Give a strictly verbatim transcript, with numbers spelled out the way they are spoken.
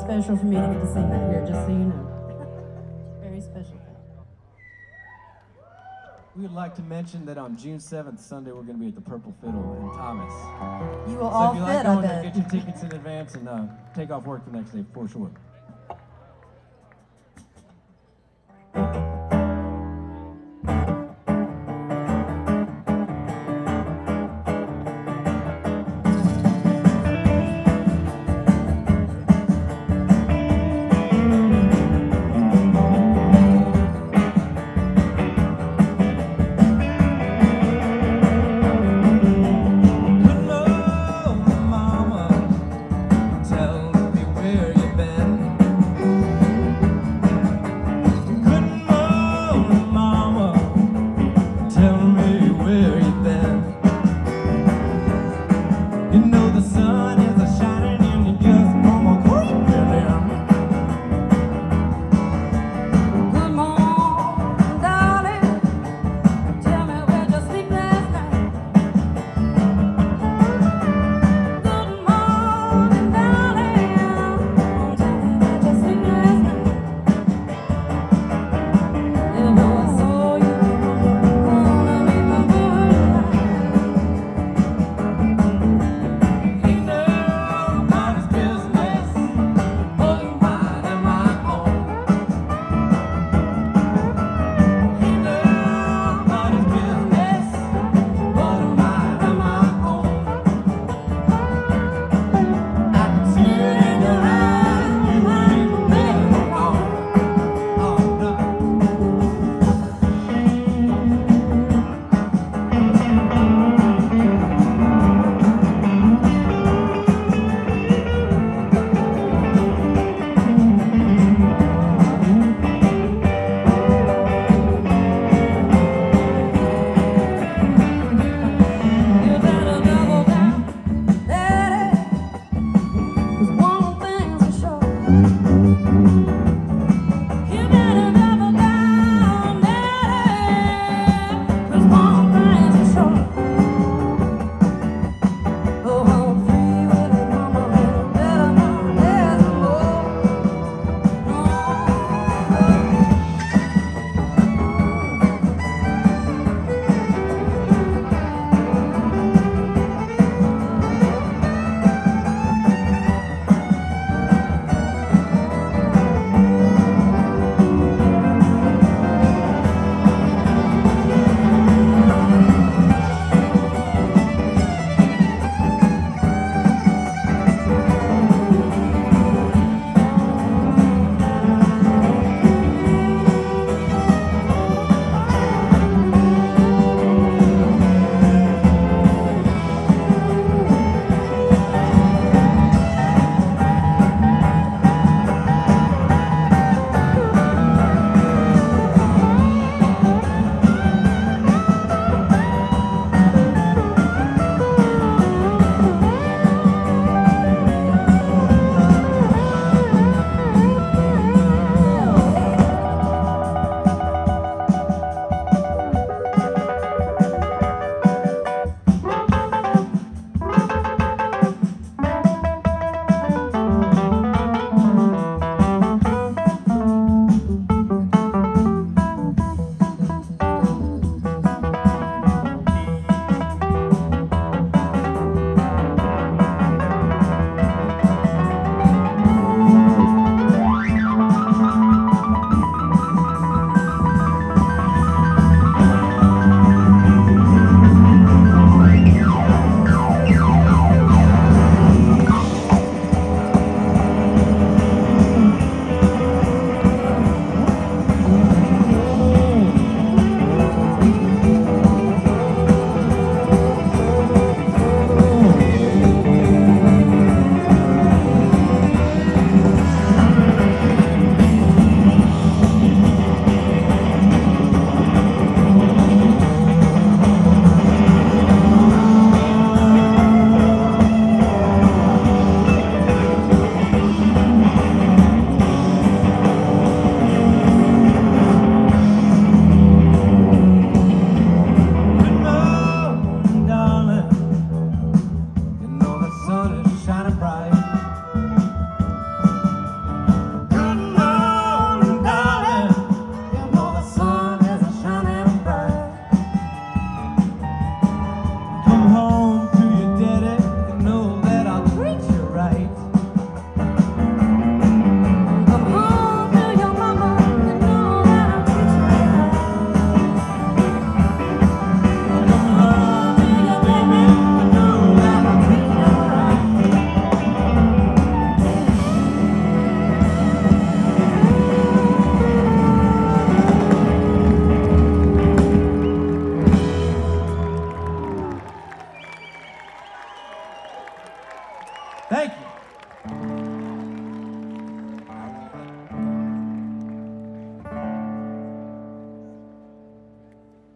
special for me to get to sing that here, just so you know. Very special. We would like to mention that on June seventh, Sunday, we're going to be at the Purple Fiddle in Thomas. You will so all if you fit, like I going bet. there, get your tickets in advance and uh, take off work the next day for sure.